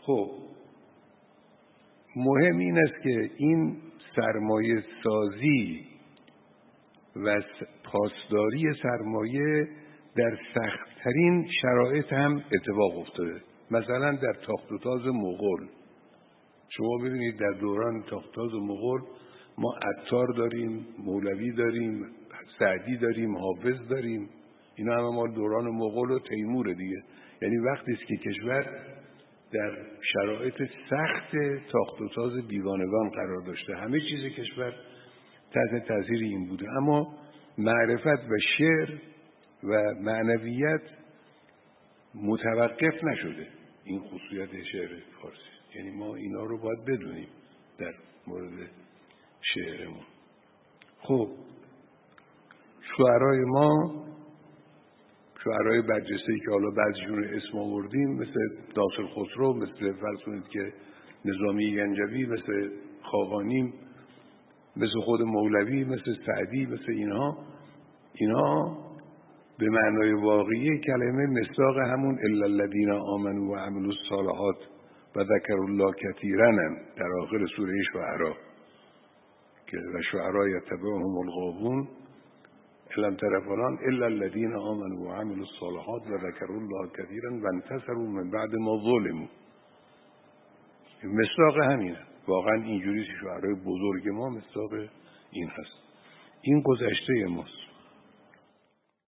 خب مهم این است که این سرمایه سازی و پاسداری سرمایه در سخت‌ترین شرایط هم اتفاق افتاده. مثلا در تاخت و تاز مغول شما ببینید در دوران تاخت و تاز مغول ما عطار داریم، مولوی داریم، سعدی داریم، حافظ داریم. اینا همه مال دوران مغول و تیمور دیگه. یعنی وقتی است که کشور در شرایط سخت تاخت و تاز بیگانگان قرار داشته، همه چیز کشور تحت تاثیر این بوده. اما معرفت و شعر و معنویت متوقف نشده. این خصوصیت شعر فارسی، یعنی ما اینا رو باید بدونیم در مورد شعرمون. خب شعرای ما، شعرهای برجسته‌ای که حالا بعضیشون رو اسم آوردیم، مثل ناصر خسرو، مثل فرض کنید که نظامی گنجوی، مثل خاقانی، مثل خود مولوی، مثل سعدی، مثل اینها به معنای واقعی کلمه مصداق همون الا الذین آمنوا و عملوا الصالحات و ذکروا الله کثیرا در آخر سوره شعراء که و شعراء یتبعهم الغاوون الم تر فلان الا الذین آمنوا و عملوا الصالحات و ذکروا الله کثیرا و انتصروا من بعد ما ظلموا. مصداق همینه. واقعا اینجوری شعرهای بزرگ ما مصداق این هست. این گذشته ماست.